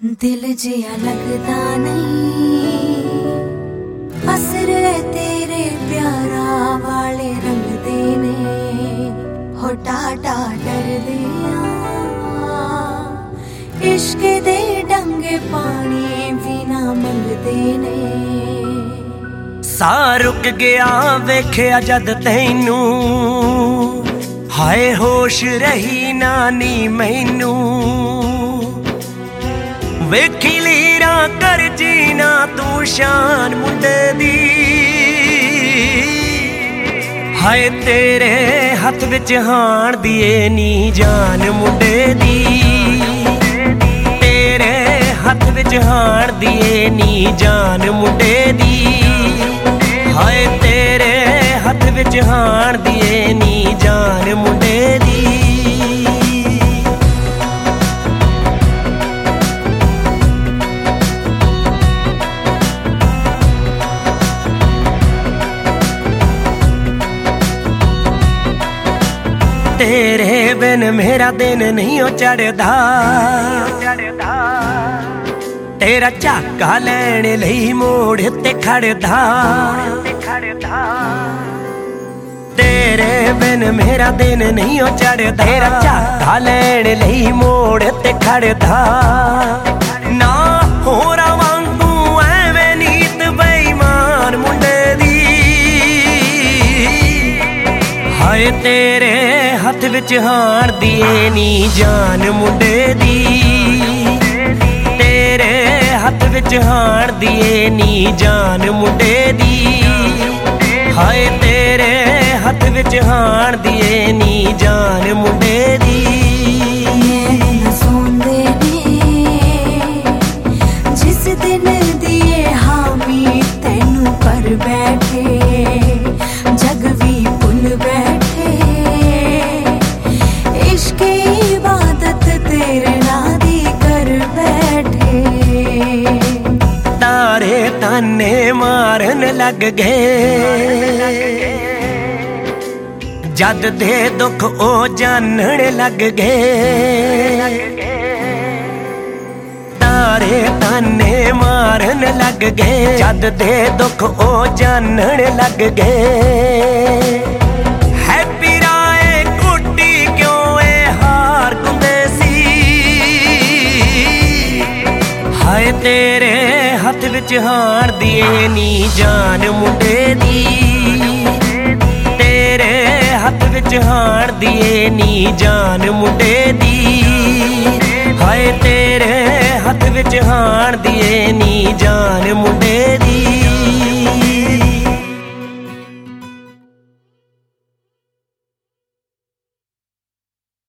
दिल जिया लगता नहीं असरे तेरे प्यारा वाले रंग देने हो टाटा डर दिया इश्क दे डंगे पानी भी ना मंगदे ने सा रुक गया वेख्या जद तैनू हाय होश रही नानी मैनू वेखी लीरा कर जीना तू शान मुंडे दी हाय तेरे हथ विच हाण दिए नी जान मुंडे दी तेरे हथ विच हाण दिए नी जान मुंडे दी हाय तेरे हथ विच हाण दिए नी जान मुंडे दी तेरे बिन मेरा दिन नहीं हो चढ़दा तेरा झाका लैण लई मोड़ ते खड़दा तेरे बिन मेरा दिन नहीं हो चढ़दा तेरा झाका लैण लई मोड़ ते खड़दा ना होरा वांगू एवें नीत बेईमान मुंडे दी हाय तेरे हथ विच हाण दिए नी जान मुंडे दी तेरे हथ विच हाण दिए नी जान मुंडे दी हाय तेरे हथ विच हाण दिए नी जान मुंडे दी सोंदे ने जिस दिन दिए हामी तैनू पर बैठे जग भी भुल बैठे इश्क इबादत तेरे नादी कर बैठे तारे ताने मारन लग गए जद दे दुख ओ जानन लग गए तारे ताने मारन लग गए जद दे दुख ओ जानन लग गए हैप्पी राय कुट्टी क्यों ए हार गुंदे सी हाय तेरे हथ विच हाण दिए नी जान मुंडे दी तेरे हथ विच हाण दिए नी जान मुंडे दी हाय तेरे हथ विच हाण दिए नी जान